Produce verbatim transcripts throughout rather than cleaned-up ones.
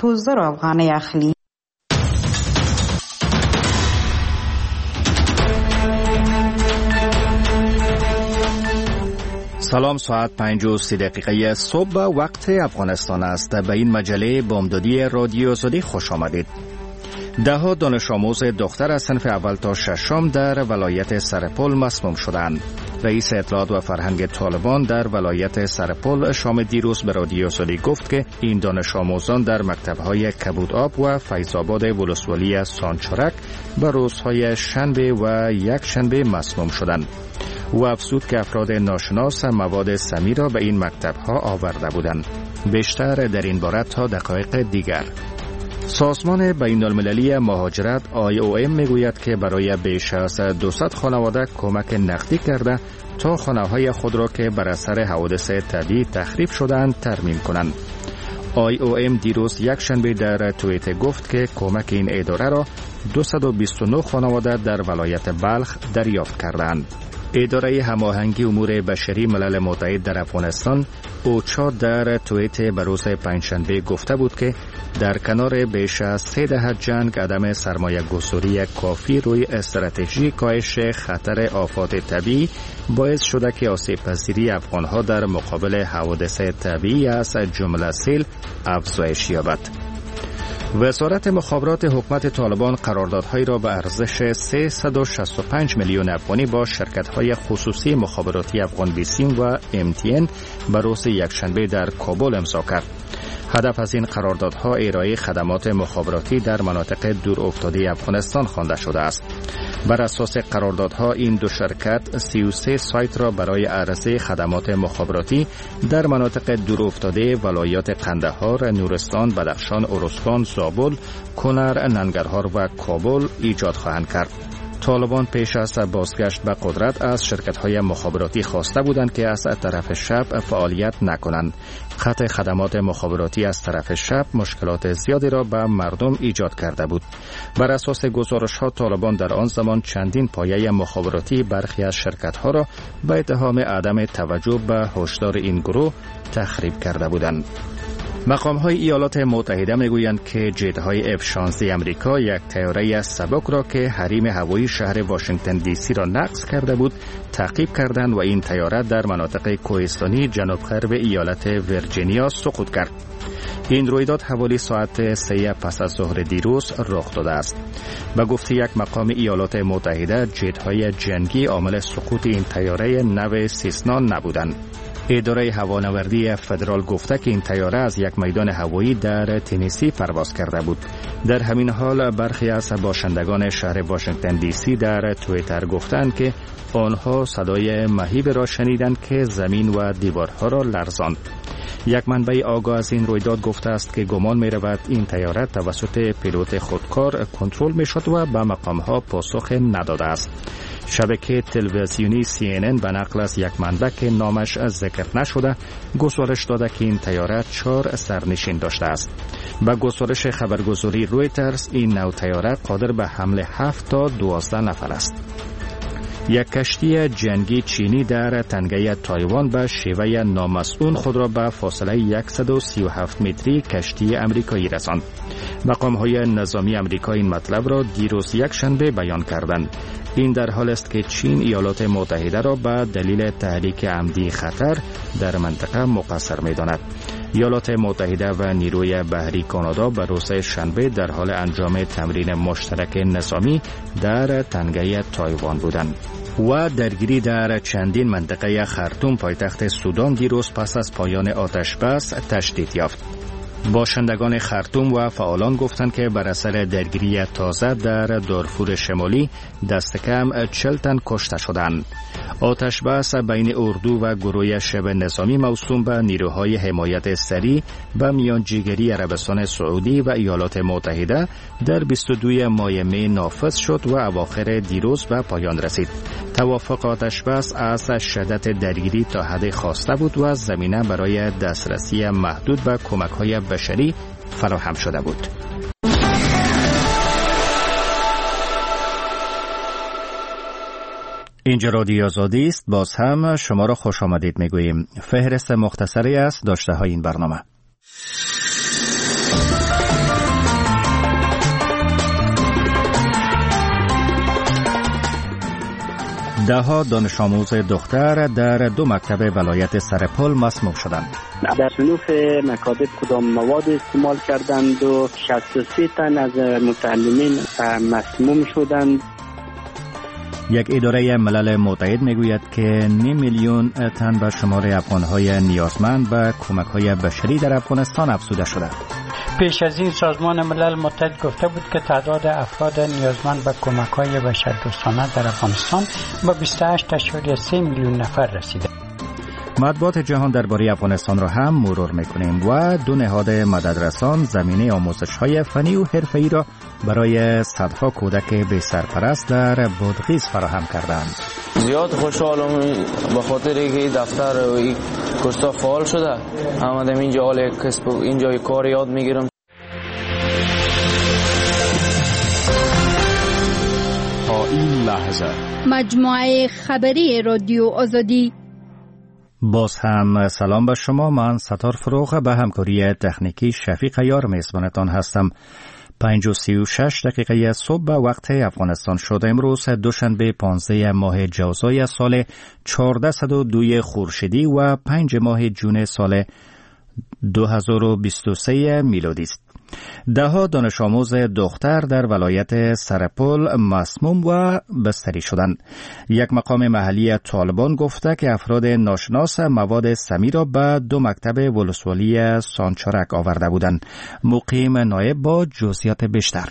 otuz افغانی اخلی. سلام، ساعت پنج و سی دقیقه صبح وقت افغانستان است. به این مجله بامدادی رادیو آزادی خوش آمدید. ده ها دانش آموز دختر از صنف اول تا ششم در ولایت سرپل مسموم شدند. رئیس اطلاعات و فرهنگ طالبان در ولایت سرپل شام دیروز به رادیو آزادی گفت که این دانش آموزان در مکتب‌های کبودآب و فیض‌آباد ولسوالی سانچارک به روزهای شنبه و یک شنبه مسموم شدند. او افزود که افراد ناشناس مواد سمی را به این مکتب‌ها آورده بودند. بیشتر در این باره تا دقایق دیگر. سازمان بین‌المللی مهاجرت آی او ام میگوید که برای بیش از دویست خانواده کمک نقدی کرده تا خانه‌های خود را که بر اثر حوادث طبیعی تخریب شدند ترمیم کنند. آی او ام دیروز یک شنبه در توییتر گفت که کمک این اداره را دویست و بیست و نه خانواده در ولایت بلخ دریافت کردند. اداره هماهنگی امور بشری ملل متحد در افغانستان اوچا در توییت بروز پنجشنبه گفته بود که در کنار بیش از سه دهه جنگ عدم سرمایه گذاری کافی روی استراتژی کاهش خطر آفات طبیعی باعث شده که آسیب پذیری افغانها در مقابل حوادث طبیعی از جمله سیل افزایش یابد. وزارت مخابرات حکومت طالبان قراردادهایی را به ارزش سیصد و شصت و پنج میلیون افغانی با شرکت‌های خصوصی مخابراتی افغان بیسیم و ام تی ان به روز یکشنبه در کابل امضا کرد. هدف از این قراردادها ارائه خدمات مخابراتی در مناطق دور افتاده افغانستان خوانده شده است. بر اساس قراردادها این دو شرکت سی و سه سایت را برای عرضه خدمات مخابراتی در مناطق دور افتاده ولایات قندهار، نورستان، بدخشان، ارزگان، زابل، کنر، ننگرهار و کابل ایجاد خواهند کرد. طالبان پیش از بازگشت به قدرت از شرکت‌های مخابراتی خواسته بودند که از طرف شب فعالیت نکنند. قطع خدمات مخابراتی از طرف شب مشکلات زیادی را به مردم ایجاد کرده بود. بر اساس گزارش‌ها طالبان در آن زمان چندین پایه مخابراتی برخی از شرکت‌ها را به اتهام عدم توجه به هشدار این گروه تخریب کرده بودند. مقام‌های ایالات متحده میگویند که جت‌های اف شانزده امریکا یک طیاره سبک را که حریم هوایی شهر واشنگتن دی سی را نقض کرده بود تعقیب کردند و این طیاره در مناطق کوهستانی جنوب غرب ایالت ویرجینیا سقوط کرد. این رویداد حوالی ساعت سه پس از ظهر دیروز رخ داده است. به گفته یک مقام ایالات متحده جت‌های جنگی عامل سقوط این طیاره نو سیسنا نبودند. اداره هوانوردی فدرال گفته که این طیاره از یک میدان هوایی در تنیسی پرواز کرده بود. در همین حال برخی از باشندگان شهر واشنگتن دی سی در توییتر گفتند که آنها صدای مهیب را شنیدند که زمین و دیوارها را لرزاند. یک منبع آگاه از این رویداد گفته است که گمان می رود این طیاره توسط پیلوت خودکار کنترل می شد و به مقامها پاسخ نداده است. شبکه تلویزیونی سی ان ان به نقل از یک منبع که نامش ذکر نشده گزارش داده که این طیاره چهار سرنشین داشته است. با گزارش خبرگزاری رویترز این نوع طیاره قادر به حمل هفت تا دوازده نفر است. یک کشتی جنگی چینی در تنگه تایوان به شیوه نامسئول خود را به فاصله صد و سی و هفت متری کشتی امریکایی رساند. مقام‌های نظامی امریکا این مطلب را دیروز یک شنبه بیان کردند. این در حال است که چین ایالات متحده را به دلیل تحریک عمدی خطر در منطقه مقصر می‌داند. ایالات متحده و نیروی بحری کانادا به روز شنبه در حال انجام تمرین مشترک نظامی در تنگه تایوان بودند. و درگیری در چندین منطقه خرطوم پایتخت سودان دیروز پس از پایان آتش بس تشدید یافت. باشندگان خرطوم و فعالان گفتند که بر اثر درگیری تازه در دارفور شمالی دست کم چهل تن کشته شدند. آتش بس بین اردو و گروه شبه نظامی موسوم به نیروهای حمایت سریع به میانجیگری عربستان سعودی و ایالات متحده در بیست و دو ماه می نافذ شد و اواخر دیروز به پایان رسید. توافق آتش بس از شدت درگیری تا حد خواسته بود و زمینه برای دسترسی محدود به کمک‌های بشری فراهم شده بود. اینجا رادیو آزادی است. باز هم شما را خوش آمدید میگوییم. فهرست مختصری است داشته های این برنامه. دهها دانش آموز دختر در دو مکتب ولایت سرپل مسموم شدند. در صنوف مکاتب کدام مواد استعمال کردند و شصت و سه تن از متعلمین مسموم شدند. یک اداره ملل متحد میگوید که نیم میلیون تن به شمار افغانهای نیازمند به کمک‌های بشری در افغانستان افزوده شده. پیش از این سازمان ملل متحد گفته بود که تعداد افراد نیازمند به کمک‌های بشردوستانه در افغانستان به بیست و هشت ممیز سه میلیون نفر رسیده. مطبوعات جهان درباره افغانستان را هم مرور میکنیم و دو نهاد مددرسان زمینه آموزش‌های فنی و حرفه‌ای را برای صدها کودک بی سرپرست در بادغیس فراهم کردند. زیاد خوشحالم به خاطر اینکه دفتر و این کورس‌ها فعال شده. آمدم اینجا حال کسب اینجا کار یاد میگیرم. تا این لحظه مجموعه خبری رادیو آزادی. باز هم سلام به شما. من ستار فروغ به همکاری تکنیکی شفیق عیار میزبانتان هستم. پنج و سی و شش دقیقه صبح به وقت افغانستان شد. امروز دوشنبه پانزده ماه جوزای سال چهارصد و دو خورشیدی و پنج ماه جون سال دو هزار و بیست و سه میلادی است. دهها دانش آموز دختر در ولایت سرپل مسموم و بستری شدند. یک مقام محلی طالبان گفته که افراد ناشناس مواد سمی را به دو مکتب ولسوالی سانچارک آورده بودند. مقیم نایب با جزئیات بیشتر.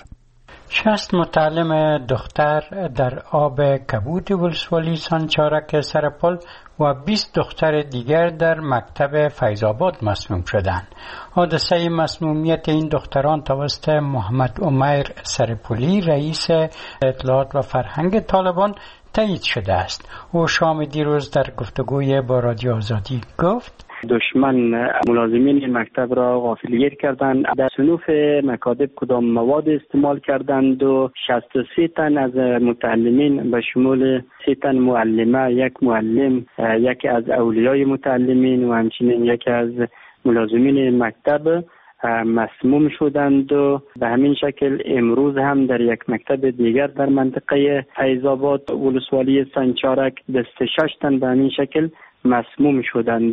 شصت متعلم دختر در آب کبود ولسوالی سانچارک سرپل و بیست دختر دیگر در مکتب فیض‌آباد مسموم شدند. حادثه مسمومیت این دختران توسط محمد عمیر سرپلی رئیس اطلاعات و فرهنگ طالبان تایید شده است. او شام دیروز در گفتگوی با رادیو آزادی گفت: دشمن ملازمین مکتب را غافلگیر کردند. در صنوف مکاتب کدام مواد استعمال کردند و شصت و سه تن از متعلمین به شمول سه تن معلمه، یک معلم، یکی از اولیای متعلمین و همچنین یکی از ملازمین مکتب مسموم شدند و به همین شکل امروز هم در یک مکتب دیگر در منطقه فیض‌آباد ولسوالی سانچارک بیست و شش تن به همین شکل مسموم شدند.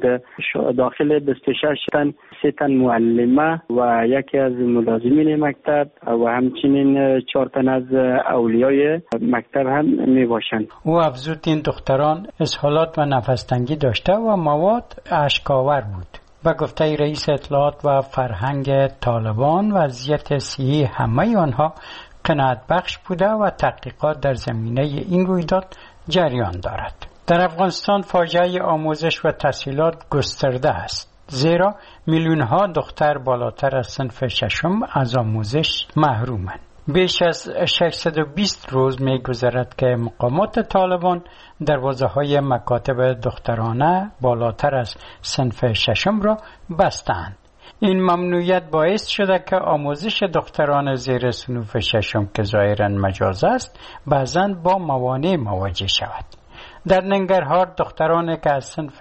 داخل بیست و شش تن سه تن معلمه و یکی از ملازمین مکتب و همچنین چهار تن از اولیای مکتب هم می باشند. او افزود این دختران اسهالات و نفس‌تنگی داشته و مواد اشک‌آور بود. و گفته رئیس اطلاعات و فرهنگ طالبان وضعیت صحی همه آنها قناعت بخش بوده و تحقیقات در زمینه این رویداد جریان دارد. در افغانستان فاجعه آموزش و تحصیلات گسترده است، زیرا میلیون ها دختر بالاتر از صنف ششم از آموزش محرومند. بیش از ششصد و بیست روز می گذرد که مقامات طالبان دروازه های مکاتب دخترانه بالاتر از صنف ششم را بستند. این ممنوعیت باعث شده که آموزش دختران زیر صنف ششم که ظاهراً مجاز است بعضاً با موانع مواجه شود. در ننگرهار دخترانی که از صنف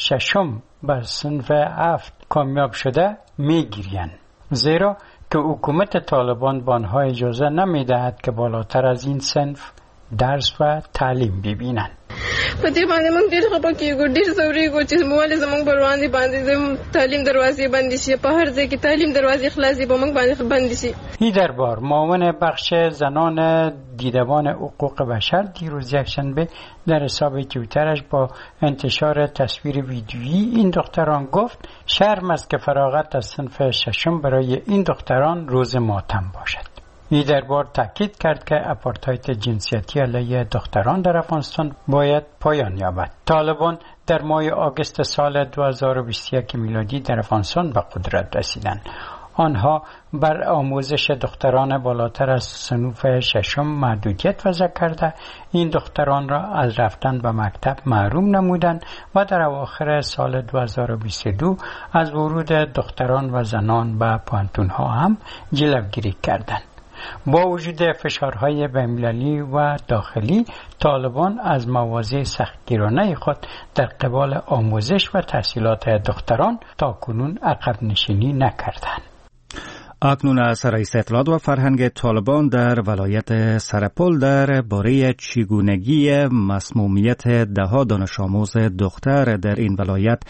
ششم به صنف هفت کامیاب شده میگیرند، زیرا که حکومت طالبان به آنها اجازه نمیدهد که بالاتر از این صنف درس و تعلیم ببینند. په دې باندې موږ ډېر خپه کېږو، ډېر ځورېږو چې موږ زموږ پر وړاندې باندې تعلیم دروازې بندې شي، په هر ځای کې تعلیم دروازې خلاصې به موږ باندې بندې شي. این دربار معاون بخش زنان دیدبان حقوق بشر دیروز یکشنبه در حساب توییترش با انتشار تصویر ویدیویی این دختران گفت شرم است که فراغت از صنف ششم برای این دختران روز ماتم باشد. این دربار تاکید کرد که آپارتاید جنسیتی علیه دختران در افغانستان باید پایان یابد. طالبان در ماه آگوست سال دو هزار و بیست و یک میلادی در افغانستان به قدرت رسیدند. آنها بر آموزش دختران بالاتر از صنف ششم محدودیت وضع کرده این دختران را از رفتن به مکتب محروم نمودند و در اواخر سال دو هزار و بیست و دو از ورود دختران و زنان به پوهنتون‌ها هم جلوگیری کردند. با وجود فشارهای بین‌المللی و داخلی، طالبان از مواضع سختگیرانه خود در قبال آموزش و تحصیلات دختران تا کنون عقب نشینی نکردند. اکنون از رئیس اطلاعات و فرهنگ طالبان در ولایت سرپل در باره چگونگی مسمومیت دهها دانش آموز دختر در این ولایت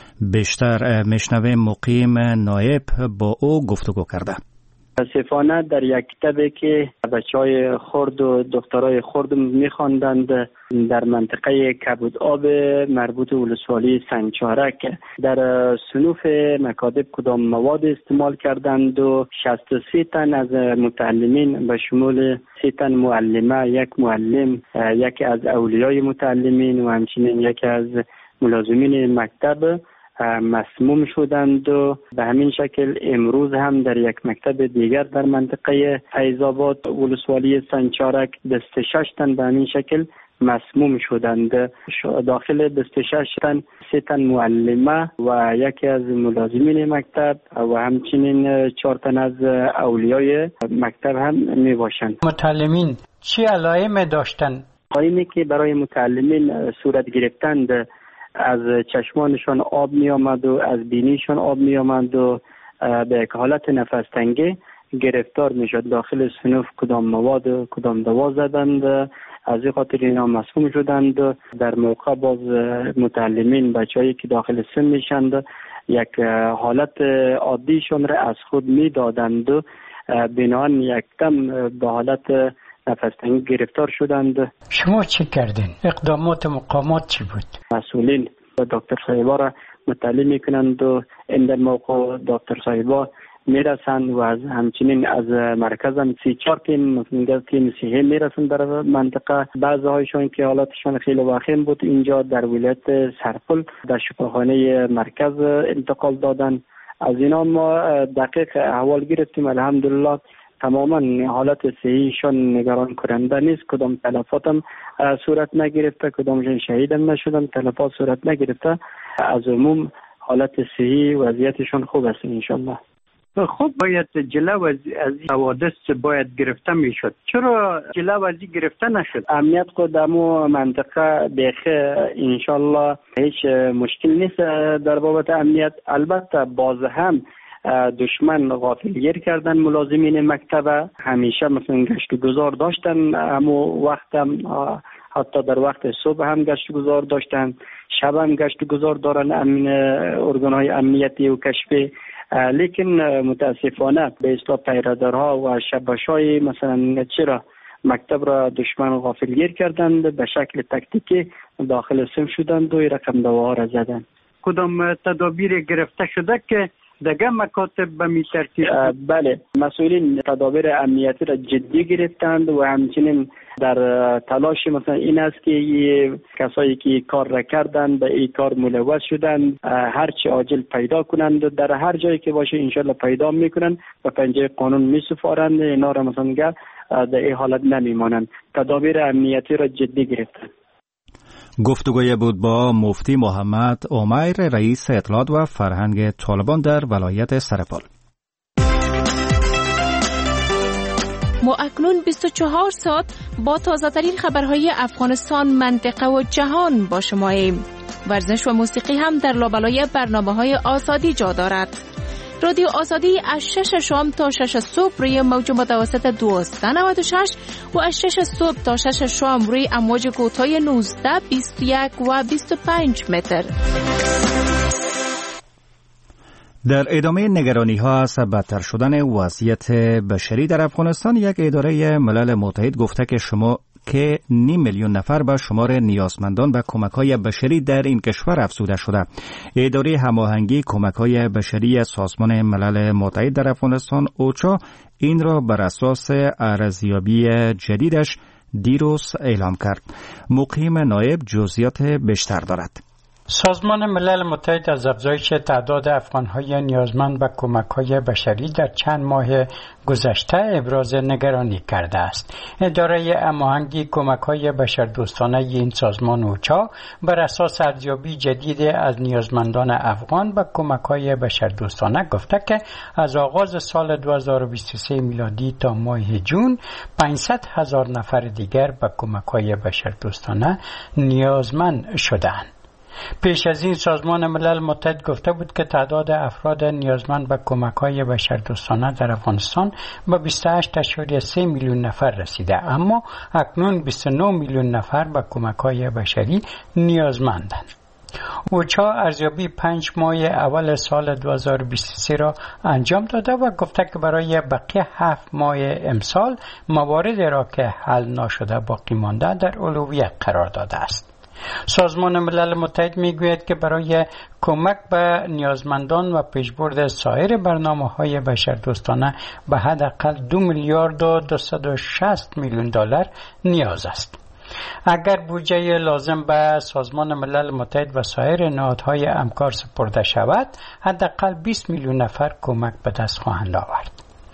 بیشتر میشنویم. مقیم نایب با او گفتگو کرده. متاسفانه در یک کتابی که بچهای خرد و دخترای خرد میخواندند در منطقه کبود آب مربوط ولسوالی سنگچارک در صنوف مکاتب کدام مواد استعمال کردند و شصت و سه تن از متعلمین به شمول سه تن معلمه، یک معلم، یکی از اولیای متعلمین و همچنین یکی از ملازمین مکتب مسموم شدند و به همین شکل امروز هم در یک مکتب دیگر در منطقه فیض‌آباد ولسوالی سنگچارک بیست و شش تن به همین شکل مسموم شدند. داخل بیست و شش تن سه تن معلمه و یکی از ملازمین مکتب و همچنین چهار تن از اولیای مکتب هم می باشند. متعلمین چی علائم داشتند؟ علائمی که برای متعلمین صورت گرفتند، از چشمانشان آب می آمد و از بینیشان آب می آمد و به یک حالت نفس تنگی گرفتار می شد. داخل صنوف کدام مواد و کدام دوا زدند، از این خاطر اینا مسموم شدند. در موقع باز متعلمین بچه‌ای که داخل سن میشند یک حالت عادیشان را از خود می دادند و بنابراین یک دم به حالت نفس تنگی گرفتار شدند. شما چی کردین؟ اقدامات مقامات چی بود؟ مسئولین و دکتر صاحبا را مطلع میکنند و این در موقع دکتر صاحبا میرسند و از همچنین از مرکز هم سی چهار تیم مثلا تیم صحی میرسند در منطقه. بعضی هایشان که حالاتشان خیلی وخیم بود اینجا در ولایت سرپل در شفاخانه مرکز انتقال دادن. از اینا ما دقیق احوال گرفتیم. الحمدلله تماما حالت صحیحشان نگران کننده نیست. کدام تلفات هم صورت نگرفته، کدامشان شهید هم نشدن، تلفات صورت نگرفته. از عموم حالت صحی وضعیتشان خوب است انشالله. خب باید جلو از حوادث باید گرفته میشد. چرا جلو از گرفته نشد؟ امنیت خود در منطقه بیخه انشالله هیچ مشکل نیست در بابت امنیت. البته باز هم دشمن غافلگیر کردن ملازمین مکتب، همیشه مثلا گشت گذار داشتن، همو وقت هم حتی در وقت صبح هم گشت گذار داشتن، شب هم گشت گذار دارن امن ارگانهای امنیتی و کشفی. لیکن متاسفانه به اصطلاح پیرادرها و شباشای مثلا چرا مکتب را دشمن غافلگیر کردند، به شکل تکتیکی داخل سم شدند و رقم دواها را زدند. کدام تدابیر گرفته شده که دیگه مکاتب به می ترتیب؟ بله، مسئولین تدابیر امنیتی را جدی گرفتند و همچنین در تلاش مثلا این است که کسایی که کار را کردند به این کار ملوث شدند هر چی عاجل پیدا کنند و در هر جایی که باشه انشالله پیدا میکنند و پنجه قانون می سپارند. اینا را مثلا در این حالت نمیمانند. تدابیر امنیتی را جدی گرفتند. گفتگوی بود با مفتی محمد عمیر، رئیس اطلاعات و فرهنگ طالبان در ولایت سرپل. ما اکنون بیست و چهار ساعت با تازه ترین خبرهای افغانستان، منطقه و جهان با شماییم. ورزش و موسیقی هم در لابلای برنامه‌های آزادی جا دارد. رادیو آزادی از شش شام تا شش صبح روی موج متوسط دویست و نود و شش و از شش صبح تا شش شام روی امواج کوتاه نوزده، بیست و یک و بیست و پنج متر. در ادامه نگرانی ها از بدتر شدن وضعیت بشری در افغانستان، یک اداره ملل متحد گفته که شما که نیم میلیون نفر به شمار نیازمندان و کمک‌های بشری در این کشور افزوده شده. اداره هماهنگی کمک‌های بشری سازمان ملل متحد در افغانستان اوچا این را بر اساس ارزیابی جدیدش دیروز اعلام کرد. مقیم نایب جزئیات بیشتر دارد. سازمان ملل متحد از افزایش تعداد افغان‌های نیازمند و کمک‌های بشری در چند ماه گذشته ابراز نگرانی کرده است. اداره هماهنگی کمک‌های بشردوستانه این سازمان اوچا بر اساس ارزیابی جدید از نیازمندان افغان و کمک‌های بشردوستانه گفته که از آغاز سال دو هزار و بیست و سه میلادی تا ماه جون پانصد هزار نفر دیگر به کمک‌های بشردوستانه نیازمند شدند. پیش از این سازمان ملل متحد گفته بود که تعداد افراد نیازمند به کمک‌های بشردوستانه در افغانستان به بیست و هشت ممیز سه میلیون نفر رسیده، اما اکنون بیست و نه میلیون نفر به کمک‌های بشری نیازمندند. اوچا ارزیابی پنج ماه اول سال دو هزار و بیست و سه را انجام داده و گفته که برای بقیه هفت ماه امسال مواردی را که حل نشده باقی مانده در اولویت قرار داده است. سازمان ملل متحد میگوید که برای کمک به نیازمندان و پیشبرد سایر برنامه‌های بشردوستانه به حداقل دو میلیارد و دویست و شصت میلیون دلار نیاز است. اگر بودجه لازم به سازمان ملل متحد و سایر نهادهای همکار سپرده شود، حداقل بیست میلیون نفر کمک به دست خواهند آورد.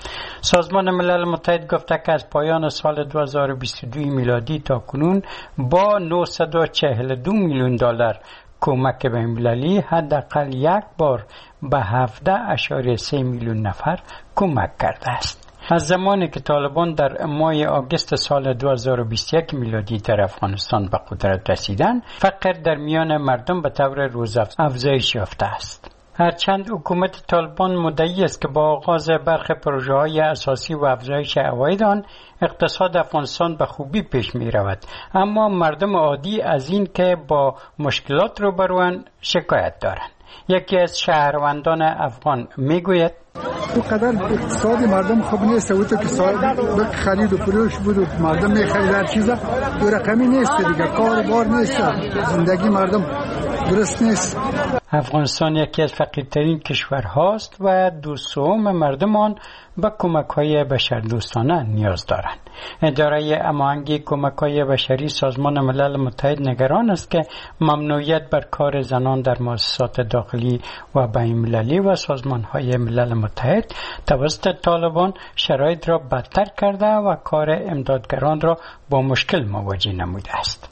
سازمان ملل متحد گفته که از پایان سال دو هزار و بیست و دو میلادی تا کنون با نهصد و چهل و دو میلیون دلار کمک بین‌المللی حداقل یک بار به هفده ممیز سه میلیون نفر کمک کرده است. از زمانی که طالبان در ماه آگوست سال دو هزار و بیست و یک میلادی در افغانستان به قدرت رسیدند، فقر در میان مردم به طور روز افزایش یافته است. هرچند حکومت طالبان مدعی است که با آغاز برخی پروژه‌های اساسی و افزایش عواید آن اقتصاد افغانستان به خوبی پیش می رود، اما مردم عادی از این که با مشکلات روبروند شکایت دارند. یکی از شهروندان افغان می گوید تو قدر اقتصاد مردم خوب نیست، او تو که صاحب خرید و فروش بود و مردم می خرید هر چیزا دو رقمی نیست دیگه، کار بار نیست، زندگی مردم درست نیست. افغانستان یکی از فقیرترین کشورهاست و دو سوم مردم آن به کمک‌های بشردوستانه نیاز دارند. اداره هماهنگی کمک‌های بشری سازمان ملل متحد نگران است که ممنوعیت بر کار زنان در مؤسسات داخلی و بین‌المللی و سازمان‌های ملل متحد توسط طالبان شرایط را بدتر کرده و کار امدادگران را با مشکل مواجه نموده است.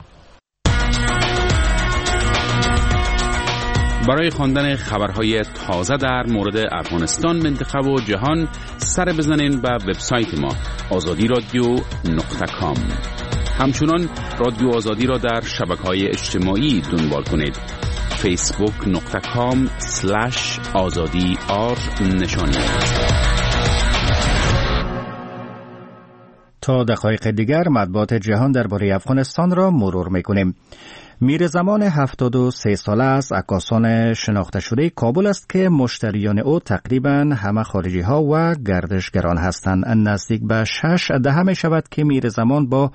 برای خواندن خبرهای تازه در مورد افغانستان، منطقه و جهان سر بزنین به وبسایت ما آزادی رادیو نقطه کام. همچنان رادیو آزادی را در شبکه‌های اجتماعی دنبال کنید. فیسبوک نقطه کام سلش آزادی آر نشان. تا دقایق دیگر مطبوعات جهان درباره افغانستان را مرور می‌کنیم. میرزمان هفتاد و سه ساله از عکاسان شناخته شده کابل است که مشتریان او تقریبا همه خارجی ها و گردشگران هستند. نزدیک به شش دهه می شود که میرزمان با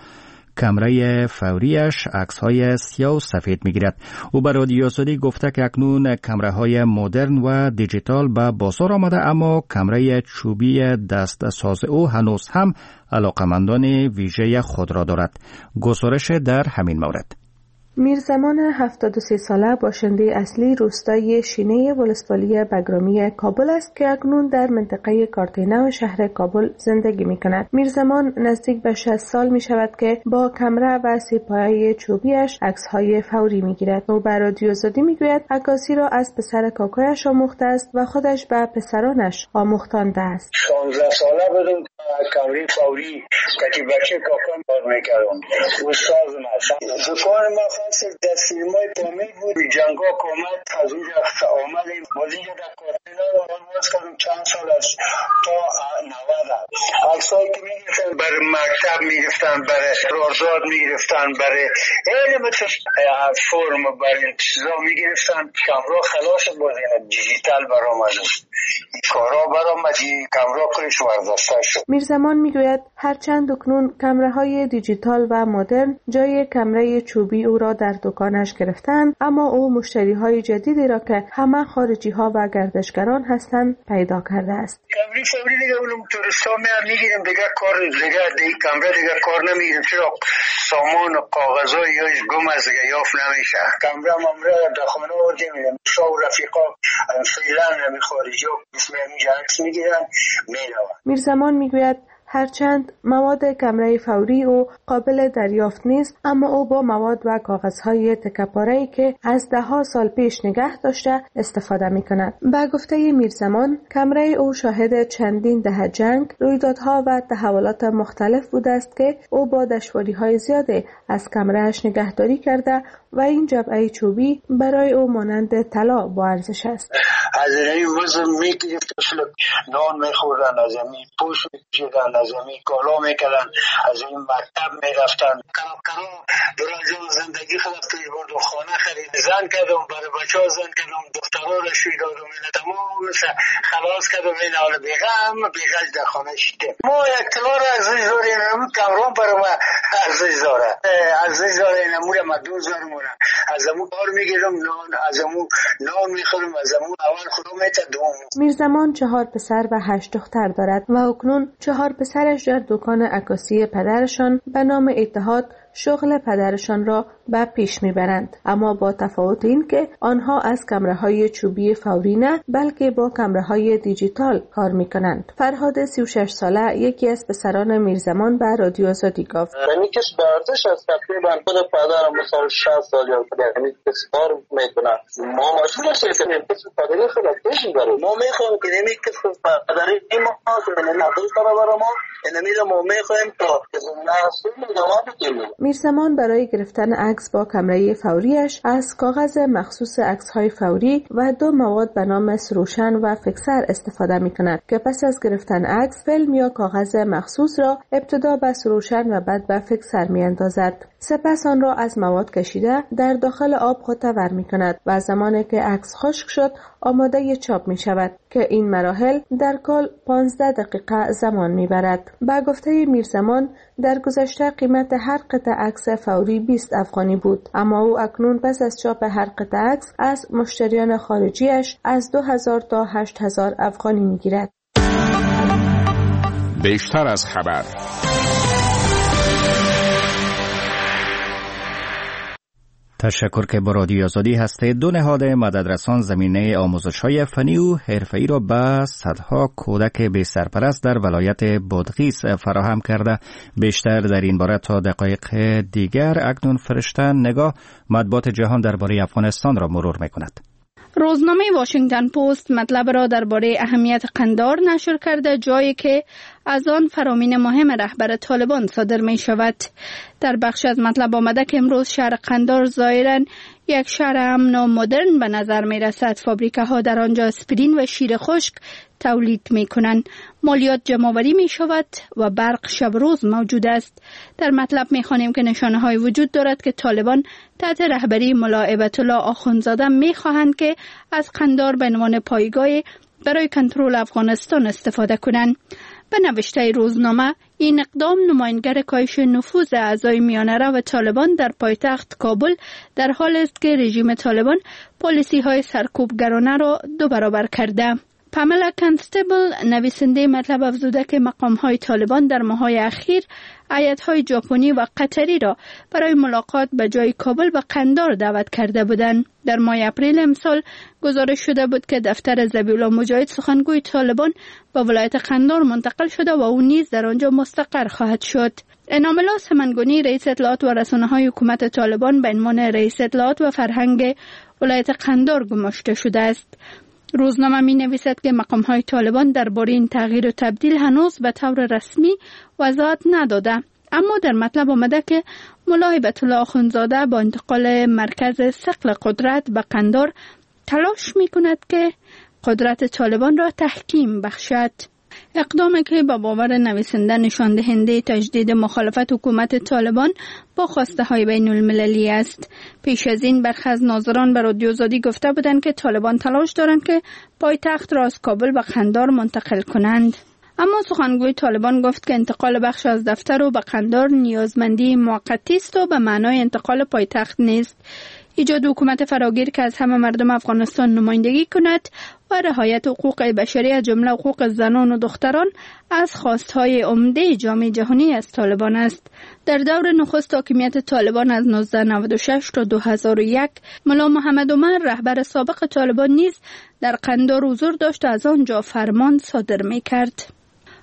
کمره فوریش عکس های سیاه و سفید می گیرد. او به رادیو آزادی گفته که اکنون کمره های مدرن و دیجیتال به بازار آمده، اما کمره چوبی دست ساز او هنوز هم علاقمندان ویژه خود را دارد. گزارش در همین مورد. میرزمان هفتاد و سه ساله باشنده اصلی روستای شینه ولسوالی بگرامی کابل است که اکنون در منطقه کارتینه و شهر کابل زندگی می کند. میرزمان نزدیک به شصت سال می شود که با کمره و سیپای چوبیش عکس‌های فوری می گیرد. او بر رادیو آزادی می گوید عکاسی را از پسر کاکایش آموخته است و خودش به پسرانش آموختانده است. شانزده ساله بودم کمره فوری که بچه کاکام کار میکردم. استادم هستم. دکان ما فصل در سینمای پامید بود. جنگا کامت از اونجا آمدیم. باز اینجا در کارتینا و باز کردم چند سال است تا نود. عکسایی که میگرفتن برای مکتب میگرفتن، برای رازاد میگرفتن، برای این مثل فرم برای چیزا میگرفتن. کمرا خلاص بود، این دیجیتال برآمد. این کارا برآمد، این کمرا کلش وردسته شد. میرزمان میگوید هرچند اکنون کمره‌های دیجیتال و مدرن جای کمره چوبی او را در دکانش گرفتند، اما او مشتری‌های جدیدی را که همه خارجی‌ها و گردشگران هستند پیدا کرده است. کمره فوری دیگه اونم توریستا میگیریم دیگه کار دیگه دیگه کمره دیگه کار نمیگیریم، چرا سامان و کاغذای یاش گم از دیگه یافت نمیشه. کمره ممره در خانه آوردیم، شاه و رفیقا فعلا نمی خارجی ها اسم همینجا عکس میگیرن میروند. میرزمان میگوید هرچند مواد کمره فوری او قابل دریافت نیست، اما او با مواد و کاغذهای تکه‌پاره‌ای که از ده ها سال پیش نگه داشته استفاده می کند. به گفته میرزمان، کمره او شاهد چندین دهه جنگ، رویدادها و تحولات مختلف بوده است که او با دشواری‌های زیادی از کمره‌اش نگهداری کرده و این جبهه چوبی برای او مانند طلا با ارزش است. از این وزن میگرفت، نان میخوردن، از این پوش میکشیدن، از این کالا میکردن، از این مکتب میرفتن. کرا کرا برای زندگی خود پیش بردم، خانه خرید، زن کردم، برای بچه ها زن کردم، دخترها را شوی دادم، این تمام خلاص کردم، این حال بیغم بیغج در خانه شیدم. ما یک طلا را ارزش داره، این کمران برای ما ارزش داره، ارزش داره، این امور ما دوزار مونه. از امو کار میگیرم، نان از امو نان میخورم، از امو اول خدا میته دوم. میرزمان چهار پسر و هشت دختر دارد و اکنون چهار پسرش در دکان عکاسی پدرشان به نام اتحاد شغل پدرشان را به پیش میبرند، اما با تفاوت این که آنها از کمره‌های چوبی فوری نه بلکه با کمره‌های دیجیتال کار میکنند. فرهاد سی و شش ساله یکی از پسران میرزمان به رادیو آزادی گفت: یعنی کس به ارزش از تقریبا خود پدرم مثلا شصت سال یا یعنی کس کار میکنه، ما مسئول هستیم که کس پدری خود پیش میبره. ما میخوایم که نمی کس پدری ما که نمیدونم برای ما نمیدونم ما میخوایم تا نسل دوام بگیریم. میرزمان برای گرفتن عکس با کمره فوریش از کاغذ مخصوص عکس‌های فوری و دو مواد به نام سروشن و فیکسر استفاده می‌کند که پس از گرفتن عکس فیلم یا کاغذ مخصوص را ابتدا به سروشن و بعد به فیکسر می‌اندازد. سپس آن را از مواد کشیده در داخل آب خودتور می‌کند و زمانی که عکس خشک شد آماده چاپ می‌شود که این مراحل در کل پانزده دقیقه زمان می‌برد. به گفته میرزمان در گذشته قیمت هر قطعه عکس فوری بیست افغانی بود، اما او اکنون پس از چاپ هر قطعه عکس از مشتریان خارجیش از دو هزار تا هشت هزار افغانی میگیرد. بیشتر از خبر. تشکر که با رادیو آزادی هستید. دو نهاد مددرسان زمینه آموزش‌های فنی و حرفه‌ای را به صدها کودک بی سرپرست در ولایت بادغیس فراهم کرده. بیشتر در این باره تا دقایق دیگر اکنون فرشته نگاه مطبوعات جهان درباره افغانستان را مرور می‌کند. روزنامه واشنگتن پست مطلب را درباره اهمیت قندار نشر کرده، جایی که از آن فرامین مهم رهبر طالبان صادر می شود. در بخش از مطلب آمده که امروز شهر قندار ظاهراً یک شهر امن و مدرن به نظر می رسد. فابریکه ها در آنجا اسپرین و شیر خشک تولید می کنند. مالیات جمع‌آوری می شود و برق شب روز موجود است. در مطلب می خوانیم که نشانه های وجود دارد که طالبان تحت رهبری ملا هیبت الله آخوندزاده می خواهند که از قندار به عنوان پایگاه برای کنترل افغانستان استفاده کنند. به نوشته روزنامه این اقدام نمایانگر کاهش نفوذ اعضای میانه و طالبان در پایتخت کابل در حال است که رژیم طالبان پالیسی های سرکوبگرانه را دو برابر کرده. پاملا کانستبل نویسنده مطلب افزوده که مقام های طالبان در ماه‌های اخیر هیئت های ژاپنی و قطری را برای ملاقات به جای کابل به قندار دعوت کرده بودند. در ماه اپریل امسال گزارش شده بود که دفتر ذبیح الله مجاهد سخنگوی طالبان به ولایت قندار منتقل شده و او نیز در آنجا مستقر خواهد شد. انعام الله سمنگونی رئیس اطلاعات و رسانه‌های حکومت طالبان به عنوان رئیس اطلاعات و فرهنگ ولایت قندار گماشته شده است. روزنامه می نویسد که مقام های طالبان درباره این تغییر و تبدیل هنوز به طور رسمی وضاحت نداده، اما در مطلب آمده که ملا هیبت الله آخوندزاده با انتقال مرکز ثقل قدرت به قندار تلاش می کند که قدرت طالبان را تحکیم بخشد. اقدامی که با باور نویسنده نشان دهنده تجدید مخالفت حکومت طالبان با خواسته های بین المللی است. پیش از این برخی از ناظران به رادیو آزادی گفته بودند که طالبان تلاش دارند که پایتخت را از کابل به قندار منتقل کنند. اما سخنگوی طالبان گفت که انتقال بخش از دفتر و به قندار نیازمندی موقتی است و به معنای انتقال پایتخت نیست. ایجاد حکومت فراگیر که از همه مردم افغانستان نمایندگی کند و رعایت حقوق بشری از جمله حقوق زنان و دختران از خواستهای عمده جامعه جهانی از طالبان است. در دور نخست حاکمیت طالبان از نوزده نود و شش تا دو هزار و یک ملا محمد عمر رهبر سابق طالبان نیز در قندار حضور داشت و از آنجا فرمان صادر می کرد.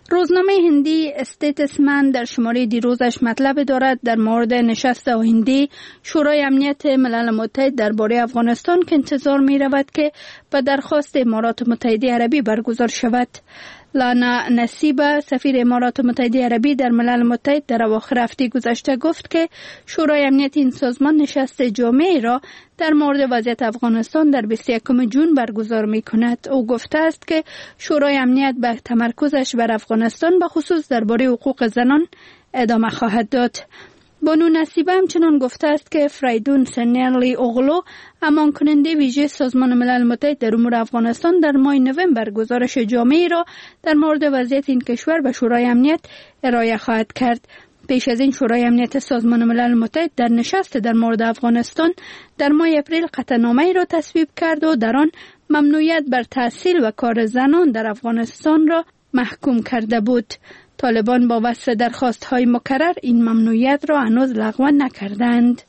روزنامه هندی استیتسمن در شماره دیروزش مطلب دارد در مورد نشست آینده شورای امنیت ملل متحد درباره افغانستان که انتظار می رود که به درخواست امارات متحده عربی برگزار شود. لانا نصیبه سفیر امارات متحده عربی در ملل متحد در اواخر هفته گذشته گفت که شورای امنیت این سازمان نشست جامعی را در مورد وضعیت افغانستان در بیست و یکم ژوئن برگزار می کند. او گفته است که شورای امنیت به تمرکزش بر افغانستان به خصوص درباره حقوق زنان ادامه خواهد داد. بانو نصیبه همچنان گفته است که فریدون سنیلی اوغلو امان کننده ویژه سازمان ملل متحد در امور افغانستان در ماه نوامبر گزارش جامعی را در مورد وضعیت این کشور به شورای امنیت ارائه خواهد کرد. پیش از این شورای امنیت سازمان ملل متحد در نشست در مورد افغانستان در ماه اپریل قطعنامه‌ای را تصویب کرد و در آن ممنوعیت بر تحصیل و کار زنان در افغانستان را محکوم کرده بود. طالبان با وصف درخواست‌های مکرر این ممنوعیت را هنوز لغو نکردند.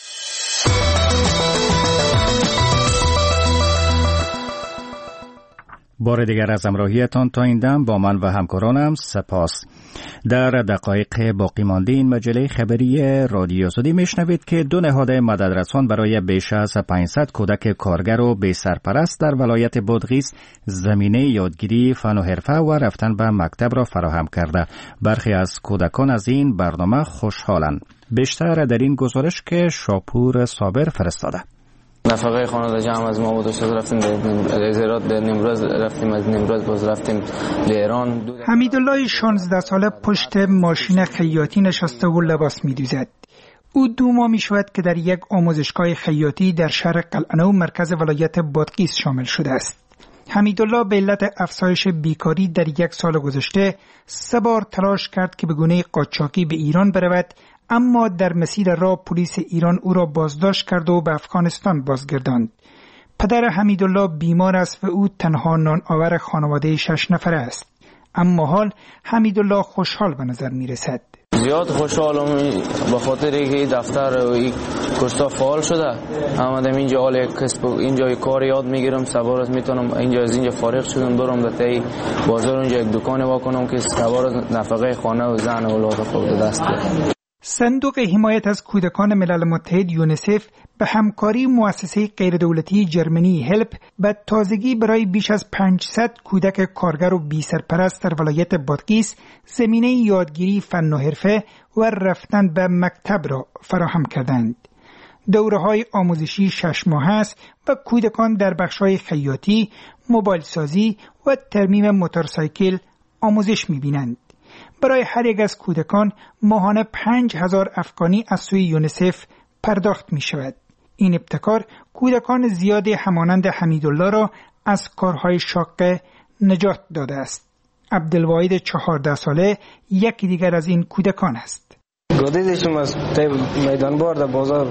بار دیگر از همراهیتان تا این دم با من و همکارانم سپاس. در دقایق باقی مانده این مجله خبری رادیو آزادی میشنوید که دو نهاد مددرسان برای بیش از پانصد کودک کارگر و بی سرپرست در ولایت بادغیس زمینه یادگیری فن و حرفه و رفتن به مکتب را فراهم کرده. برخی از کودکان از این برنامه خوشحالند. بیشتر در این گزارش که شاپور صابر فرستاده. نفقه خانواده جمع از ما بود و رفتیم در زیارت در نیمروز، رفتیم از نیمروز باز رفتیم در ایران. حمیدالله شانزده ساله پشت ماشین خیاطی نشسته و لباس می‌دوزد. او دو ماه می‌شود که در یک آموزشگاه خیاطی در شهر قلعه‌نو مرکز ولایت بادغیس شامل شده است. حمیدالله به علت افزایش بیکاری در یک سال گذشته سه بار تلاش کرد که به گونه قاچاقی به ایران برود، اما در مسیر راه پلیس ایران او را بازداشت کرد و به افغانستان بازگرداند. پدر حمیدالله بیمار است و او تنها نان آور خانواده شش نفره است. اما حال حمیدالله خوشحال به نظر می رسد. زیاد خوشحالم به خاطر اینکه دفتر این کورسا فعال شده. آمدم اینجا حال کسب اینجا کار یاد میگیرم، سوار میتونم اینجا از اینجا فارغ شدم برم در تای بازار اونجا یک دکان واکنم که سوار نفقه خانه و زن و اولاد خود دست بیارم. صندوق حمایت از کودکان ملل متحد یونیسف به همکاری مؤسسه غیردولتی جرمنی هلپ به تازگی برای بیش از پانصد کودک کارگر و بی سرپرست در ولایت بادغیس زمینه یادگیری فن و حرفه و رفتن به مکتب را فراهم کردند. دوره‌های آموزشی شش ماهه است و کودکان در بخش‌های خیاطی، موبایل سازی و ترمیم موتورسایکل آموزش می‌بینند. برای هر یک از کودکان ماهانه پنج هزار افغانی از سوی یونیسف پرداخت می شود. این ابتکار کودکان زیادی همانند حمیدالله را از کارهای شاق نجات داده است. عبدالواحد چهارده ساله یکی دیگر از این کودکان است. گادیدشم از میدان بار در بازار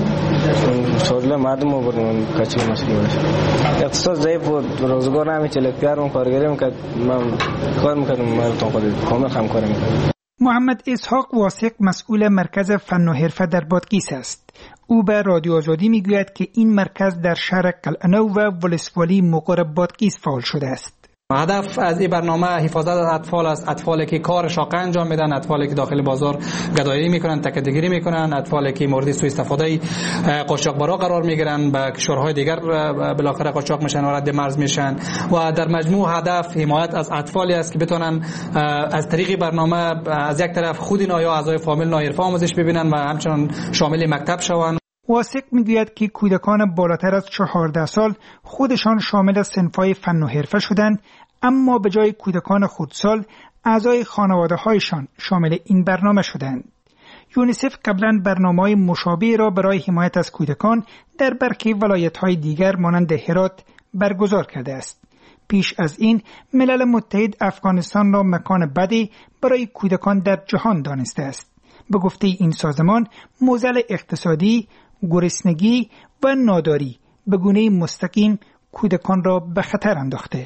شغل مردم آوردم کچی مسئولش اقتصاد ضعیف بود، روزگار نمیچله، پیارم کارگری میکرد، من کار میکردم، من تا خود کامل همکاری میکردم. محمد اسحاق واثق مسئول مرکز فن و حرفه در بادغیس است. او به رادیو آزادی میگوید که این مرکز در شهر قلعه‌نو و ولسوالی مقر بادغیس فعال شده است. هدف از این برنامه حفاظت از اطفال است. اطفالی که کار شاق انجام میدن، اطفالی که داخل بازار گدایی میکنن، تکدیگیری میکنن، اطفالی که مورد سوء استفاده قاچاقبرا قرار میگیرن، به کشورهای دیگر بالاخره قاچاق میشن و رد مرز میشن و در مجموع هدف حمایت از اطفالی است که بتونن از طریق برنامه از یک طرف خود اینا یا اعضای فامیل ناحرفه آموزش ببینن و همچنین شامل مکتب شوند. واثق میگوید که کودکان بالاتر از چهارده سال خودشان شامل صنف‌های فن و حرفه شدند، اما به جای کودکان خردسال اعضای خانواده‌هایشان شامل این برنامه شدند. یونیسف قبلا برنامه‌های مشابه را برای حمایت از کودکان در برخی ولایت‌های دیگر مانند هرات برگزار کرده است. پیش از این ملل متحد افغانستان را مکان بدی برای کودکان در جهان دانسته است. به گفته این سازمان معضل اقتصادی، گرسنگی و ناداری به گونه مستقیم کودکان را به خطر انداخته.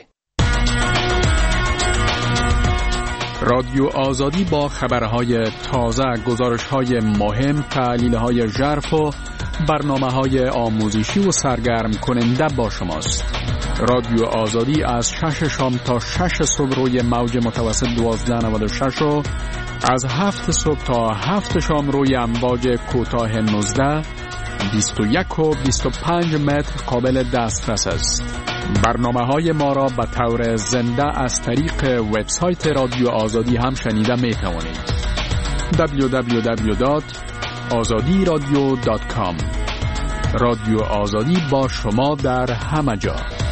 رادیو آزادی با خبرهای تازه، گزارش‌های مهم، تحلیل‌های ژرف و برنامه‌های آموزشی و سرگرم کننده با شماست. رادیو آزادی از شش شام تا شش صبح روی موج متوسط دوازده نود و شش و از هفت صبح تا هفت شام روی امواج کوتاه نوزده، بیست و یک و بیست و پنج متر قابل دسترس است. برنامه های ما را به طور زنده از طریق وبسایت رادیو آزادی هم شنیده می توانید. دبلیو دبلیو دبلیو دات آزادی رادیو دات کام. رادیو آزادی با شما در همه جا.